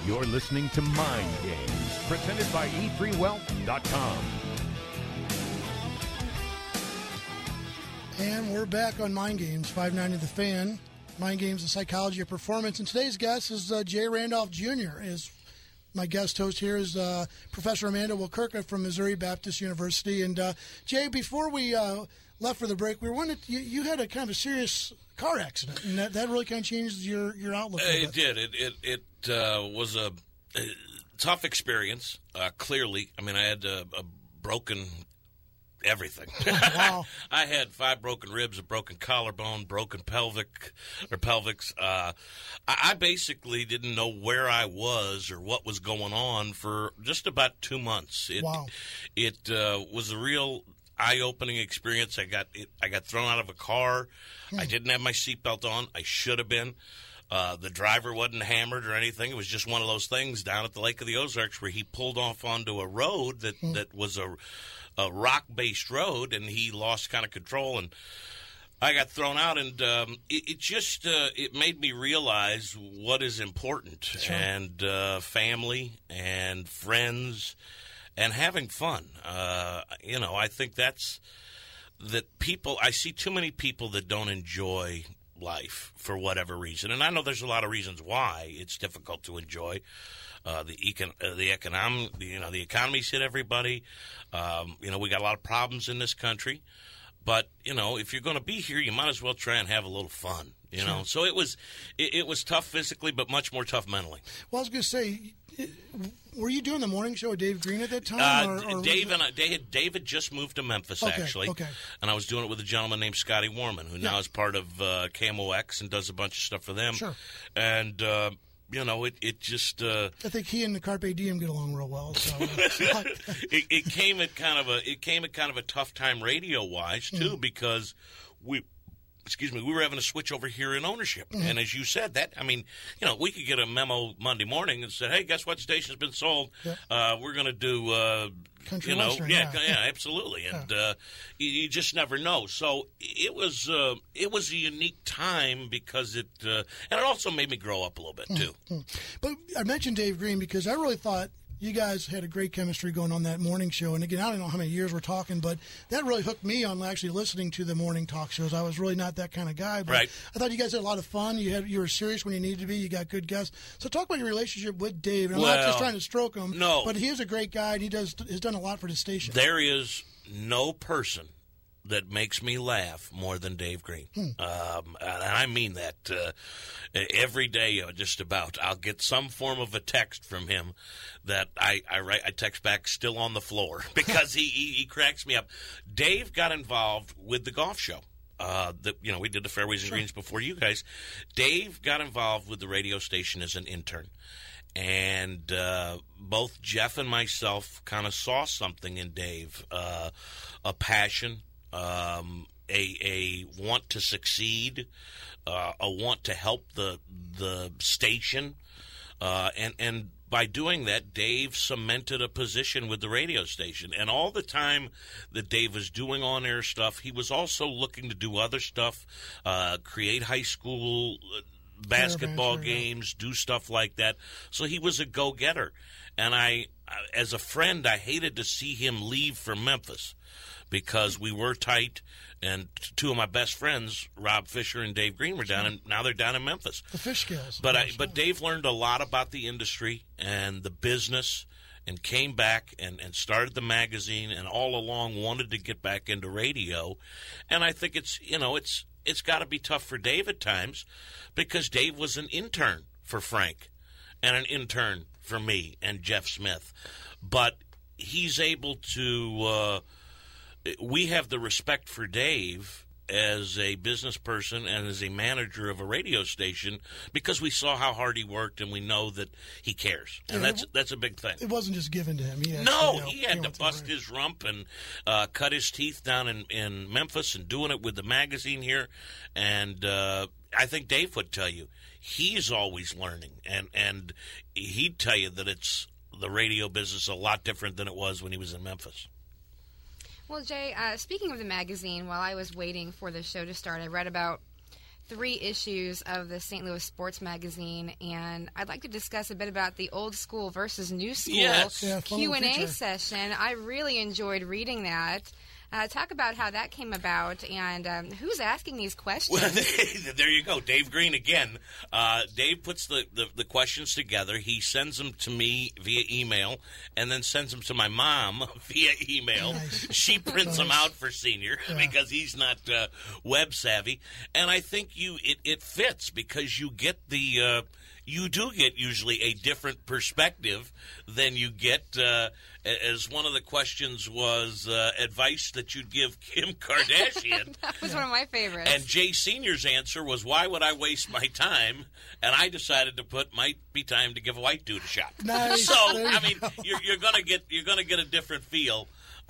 You're listening to Mind Games, presented by E3Wealth.com. And we're back on Mind Games, 590 The Fan. Mind Games, the psychology of performance. And today's guest is Jay Randolph Jr. My guest host here is Professor Amanda Wilkerka from Missouri Baptist University. And Jay, before we left for the break, we were wondering, you had a kind of a serious car accident, and that really kind of changed your outlook. It did. It was a tough experience. Clearly, I mean, I had a broken everything. Wow. I had 5 broken ribs, a broken collarbone, broken pelvics. I basically didn't know where I was or what was going on for just about 2 months. Wow. It was a real eye-opening experience. I got thrown out of a car. I didn't have my seatbelt on. I should have been. The driver wasn't hammered or anything. It was just one of those things down at the Lake of the Ozarks where he pulled off onto a road that was a rock-based road, and he lost kind of control, and I got thrown out, and it made me realize what is important, Sure. and family and friends and having fun. I think that people, I see too many people that don't enjoy life for whatever reason, and I know there's a lot of reasons why it's difficult to enjoy. The economy's hit everybody. We got a lot of problems in this country, but if you're going to be here, you might as well try and have a little fun. Sure. So it was tough physically, but much more tough mentally. Well, I was going to say, were you doing the morning show with Dave Green at that time? Dave had just moved to Memphis, actually. Okay. And I was doing it with a gentleman named Scotty Warman, who now is part of KMOX and does a bunch of stuff for them. Sure. And it just. I think he and the Carpe Diem get along real well. So it came at kind of a tough time radio wise too, because we were having to switch over here in ownership. And as you said, we could get a memo Monday morning and said, hey, guess what? Station's been sold. We're going to do, Country Western. Yeah, absolutely. And you just never know. So it was a unique time because and it also made me grow up a little bit too. But I mentioned Dave Green because I really thought you guys had a great chemistry going on that morning show. And again, I don't know how many years we're talking, but that really hooked me on actually listening to the morning talk shows. I was really not that kind of guy, but right. I thought you guys had a lot of fun. You were serious when you needed to be. You got good guests. So talk about your relationship with Dave. And I'm not just trying to stroke him, no, but he is a great guy, and has done a lot for the station. There is no person that makes me laugh more than Dave Green. And I mean that every day, just about. I'll get some form of a text from him that I text back still on the floor because he cracks me up. Dave got involved with the golf show. We did the Fairways and Greens before you guys. Dave got involved with the radio station as an intern. And both Jeff and myself kind of saw something in Dave, a passion, a want to succeed, a want to help the station, and by doing that, Dave cemented a position with the radio station. And all the time that Dave was doing on-air stuff, he was also looking to do other stuff, create high school basketball games, do stuff like that. So he was a go-getter. And I, as a friend, I hated to see him leave for Memphis because we were tight, and 2 of my best friends, Rob Fisher and Dave Green, were down, and now they're down in Memphis. The fish skills. But Dave learned a lot about the industry and the business, and came back and started the magazine, and all along wanted to get back into radio. And I think it's got to be tough for Dave at times, because Dave was an intern for Frank and an intern for me and Jeff Smith. But he's able to we have the respect for Dave as a business person and as a manager of a radio station because we saw how hard he worked, and we know that he cares. And that's a big thing. It wasn't just given to him. He had to bust his rump and cut his teeth down in Memphis and doing it with the magazine here. And I think Dave would tell you he's always learning, and he'd tell you that it's the radio business a lot different than it was when he was in Memphis. Well, Jay, speaking of the magazine, while I was waiting for the show to start, I read about 3 issues of the St. Louis Sports Magazine, and I'd like to discuss a bit about the old school versus new school Q&A session. I really enjoyed reading that. Talk about how that came about and who's asking these questions. Well, there you go. Dave Green again. Dave puts the questions together. He sends them to me via email and then sends them to my mom via email. Nice. She prints them out for Senior because he's not web savvy. And I think it fits because you get the you do get usually a different perspective than you get, as one of the questions was, advice that you'd give Kim Kardashian. That was one of my favorites. And Jay Senior's answer was, why would I waste my time? And I decided to put, might be time to give a white dude a shot. Nice. So, I mean, you're gonna get a different feel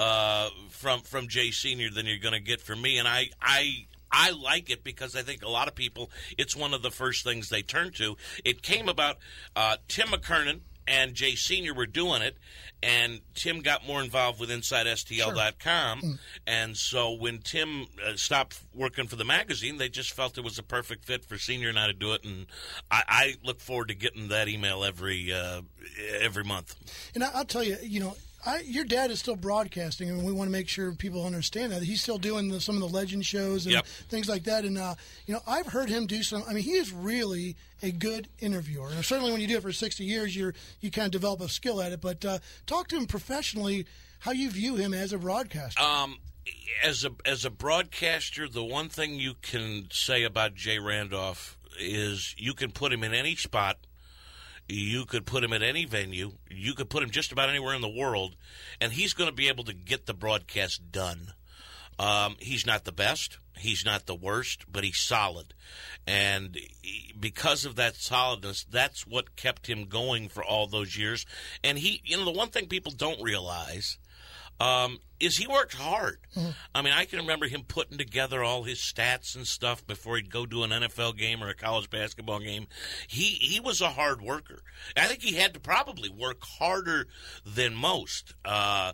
from Jay Senior than you're gonna get from me. And I like it because I think a lot of people, it's one of the first things they turn to. It came about, Tim McKernan and Jay Senior were doing it, and Tim got more involved with InsideSTL.com. Sure. And so when Tim stopped working for the magazine, they just felt it was a perfect fit for Senior and I to do it. And I look forward to getting that email every month. And I'll tell you, your dad is still broadcasting, and we want to make sure people understand that he's still doing some of the legend shows and things like that. And I've heard him do some. I mean, he is really a good interviewer. And certainly, when you do it for 60 years, you kind of develop a skill at it. But talk to him professionally, how you view him as a broadcaster. As a broadcaster, the one thing you can say about Jay Randolph is you can put him in any spot. You could put him at any venue. You could put him just about anywhere in the world, and he's going to be able to get the broadcast done. He's not the best. He's not the worst, but he's solid. And because of that solidness, that's what kept him going for all those years. And the one thing people don't realize is he worked hard. Mm-hmm. I mean, I can remember him putting together all his stats and stuff before he'd go do an NFL game or a college basketball game. He was a hard worker. I think he had to probably work harder than most at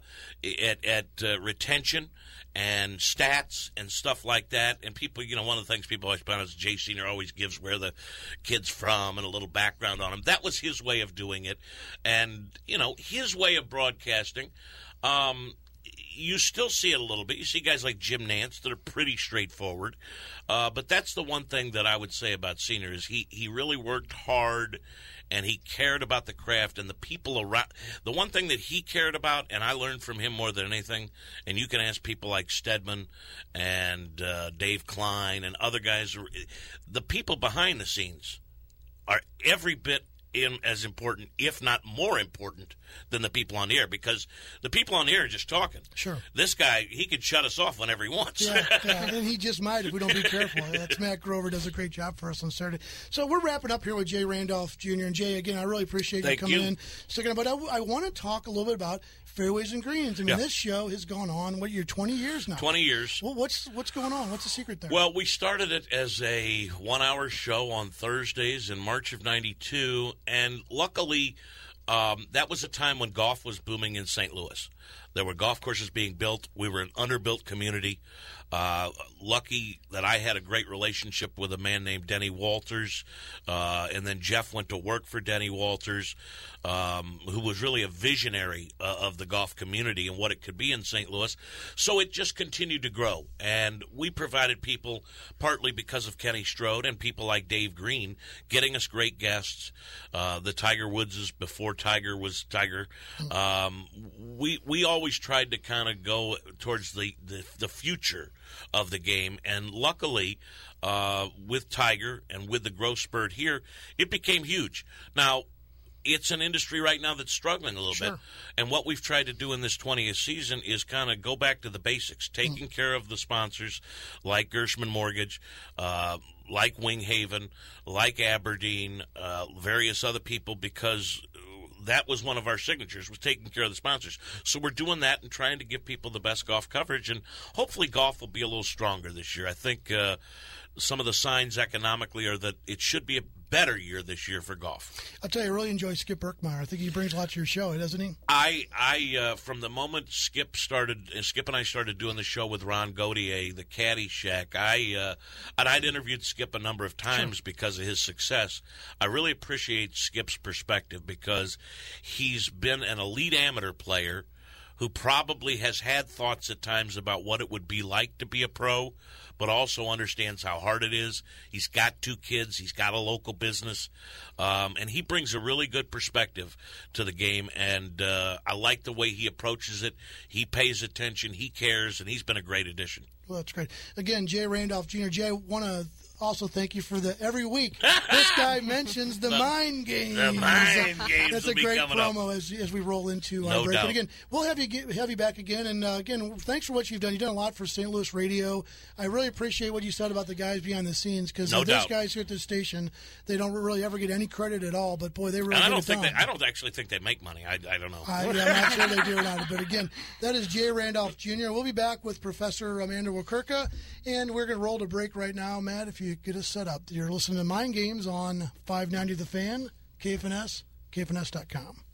retention and stats and stuff like that. And people, one of the things people always point out is Jay Senior always gives where the kid's from and a little background on him. That was his way of doing it. And, his way of broadcasting, you still see it a little bit. You see guys like Jim Nantz that are pretty straightforward. But that's the one thing that I would say about Senior is he really worked hard and he cared about the craft and the people around. The one thing that he cared about, and I learned from him more than anything, and you can ask people like Stedman and Dave Klein and other guys, the people behind the scenes are every bit as important, if not more important, than the people on the air, because the people on the air are just talking. Sure. This guy, he could shut us off whenever he wants. Yeah, and he just might if we don't be careful. That's Matt Grover, does a great job for us on Saturday. So we're wrapping up here with Jay Randolph Jr. And Jay, again, I really appreciate you coming in. But I want to talk a little bit about Fairways and Greens. I mean, this show has gone on, 20 years now? 20 years. Well, what's going on? What's the secret there? Well, we started it as a 1-hour show on Thursdays in March of 92, and luckily that was a time when golf was booming in St. Louis. There were golf courses being built. We were an underbuilt community. Lucky that I had a great relationship with a man named Denny Walters, and then Jeff went to work for Denny Walters, who was really a visionary of the golf community and what it could be in St. Louis. So it just continued to grow, and we provided people, partly because of Kenny Strode and people like Dave Green, getting us great guests. The Tiger Woodses before Tiger was Tiger. We always tried to kind of go towards the future of the game, and luckily with Tiger and with the growth spurt here, it became huge. Now, it's an industry right now that's struggling a little bit, and what we've tried to do in this 20th season is kind of go back to the basics, taking care of the sponsors like Gershman Mortgage, like Winghaven, like Aberdeen, various other people, because that was one of our signatures, was taking care of the sponsors. So we're doing that and trying to give people the best golf coverage, and hopefully golf will be a little stronger this year. I think some of the signs economically are that it should be a better year this year for golf. I'll tell you, I really enjoy Skip Berkmeyer. I think he brings a lot to your show, doesn't he? I from the moment Skip and I started doing the show with Ron Gautier, the Caddy Shack, and I'd interviewed Skip a number of times because of his success. I really appreciate Skip's perspective because he's been an elite amateur player who probably has had thoughts at times about what it would be like to be a pro, but also understands how hard it is. He's got 2 kids. He's got a local business. And he brings a really good perspective to the game, and I like the way he approaches it. He pays attention. He cares, and he's been a great addition. Well, that's great. Again, Jay Randolph Jr. Jay, I want to also thank you for every week this guy mentions the mind games. The mind games. That's a great promo as we roll into our break. Doubt. But again, we'll have you back again. And again, thanks for what you've done. You've done a lot for St. Louis radio. I really appreciate what you said about the guys behind the scenes because those guys here at this station, they don't really ever get any credit at all. But boy, they really. And I don't actually think they make money. I don't know. I'm not sure they do or not. But again, that is Jay Randolph Jr. We'll be back with Professor Amanda Wakurka, and we're going to roll to break right now, Matt. If you get us set up. You're listening to Mind Games on 590 The Fan, KFNS, KFNS.com.